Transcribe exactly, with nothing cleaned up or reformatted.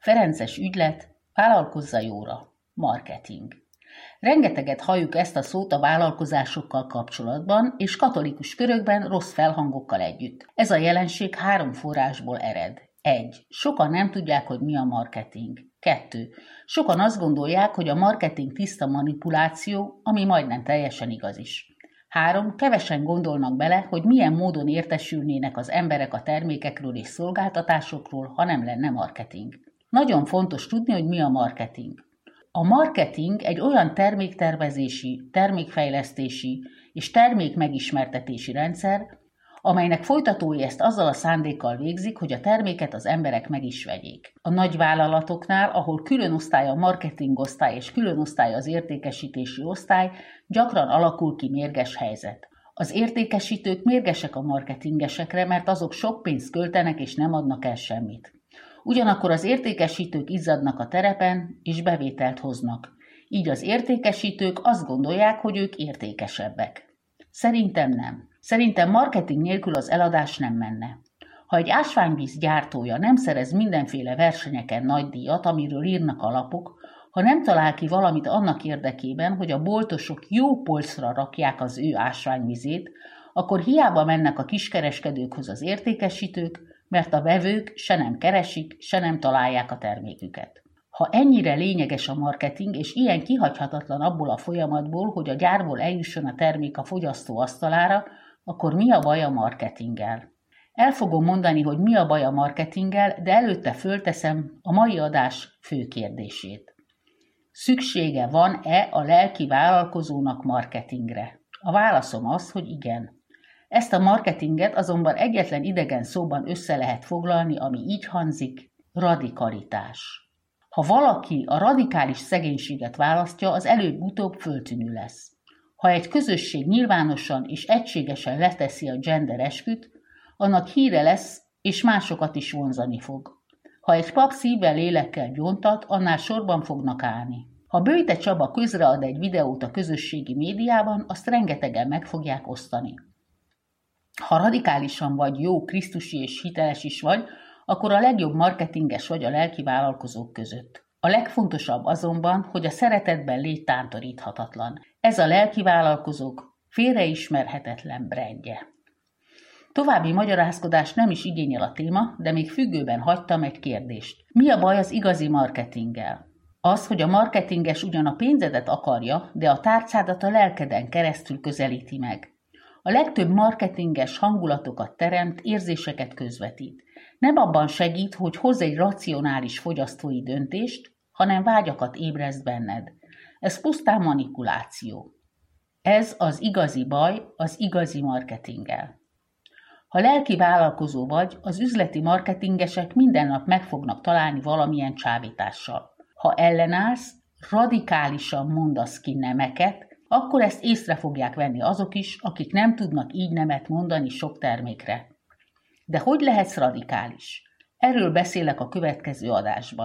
Ferences ügylet, vállalkozza jóra, marketing. Rengeteget halljuk ezt a szót a vállalkozásokkal kapcsolatban, és katolikus körökben rossz felhangokkal együtt. Ez a jelenség három forrásból ered. egy. Sokan nem tudják, hogy mi a marketing. kettő. Sokan azt gondolják, hogy a marketing tiszta manipuláció, ami majdnem teljesen igaz is. három. Kevesen gondolnak bele, hogy milyen módon értesülnének az emberek a termékekről és szolgáltatásokról, ha nem lenne marketing. Nagyon fontos tudni, hogy mi a marketing. A marketing egy olyan terméktervezési, termékfejlesztési és termékmegismertetési rendszer, amelynek folytatói ezt azzal a szándékkal végzik, hogy a terméket az emberek meg is vegyék. A nagyvállalatoknál, ahol külön osztály a marketing osztály és külön osztály az értékesítési osztály, gyakran alakul ki mérges helyzet. Az értékesítők mérgesek a marketingesekre, mert azok sok pénzt költenek és nem adnak el semmit. Ugyanakkor az értékesítők izzadnak a terepen és bevételt hoznak. Így az értékesítők azt gondolják, hogy ők értékesebbek. Szerintem nem. Szerintem marketing nélkül az eladás nem menne. Ha egy ásványvíz gyártója nem szerez mindenféle versenyeken nagy díjat, amiről írnak a lapok, ha nem talál ki valamit annak érdekében, hogy a boltosok jó polcra rakják az ő ásványvizét, akkor hiába mennek a kiskereskedőkhöz az értékesítők, mert a vevők se nem keresik, se nem találják a terméküket. Ha ennyire lényeges a marketing, és ilyen kihagyhatatlan abból a folyamatból, hogy a gyárból eljusson a termék a fogyasztó asztalára, akkor mi a baj a marketinggel? El fogom mondani, hogy mi a baj a marketinggel, de előtte fölteszem a mai adás fő kérdését. Szüksége van-e a lelki vállalkozónak marketingre? A válaszom az, hogy igen. Ezt a marketinget azonban egyetlen idegen szóban össze lehet foglalni, ami így hangzik, radikalitás. Ha valaki a radikális szegénységet választja, az előbb-utóbb föltűnő lesz. Ha egy közösség nyilvánosan és egységesen leteszi a gender esküt, annak híre lesz, és másokat is vonzani fog. Ha egy pap szívvel lélekkel gyóntat, annál sorban fognak állni. Ha Böjte Csaba közread egy videót a közösségi médiában, azt rengetegen meg fogják osztani. Ha radikálisan vagy jó, krisztusi és hiteles is vagy, akkor a legjobb marketinges vagy a lelki vállalkozók között. A legfontosabb azonban, hogy a szeretetben légy tántoríthatatlan. Ez a lelki vállalkozók félreismerhetetlen brandje. További magyarázkodás nem is igényel a téma, de még függőben hagytam egy kérdést. Mi a baj az igazi marketinggel? Az, hogy a marketinges ugyan a pénzedet akarja, de a tárcádat a lelkeden keresztül közelíti meg. A legtöbb marketinges hangulatokat teremt, érzéseket közvetít. Nem abban segít, hogy hozz egy racionális fogyasztói döntést, hanem vágyakat ébreszt benned. Ez pusztán manipuláció. Ez az igazi baj az igazi marketinggel. Ha lelki vállalkozó vagy, az üzleti marketingesek minden nap meg fognak találni valamilyen csábítással. Ha ellenállsz, radikálisan mondasz ki nemeket, akkor ezt észre fogják venni azok is, akik nem tudnak így nemet mondani sok termékre. De hogy lehetsz radikális? Erről beszélek a következő adásban.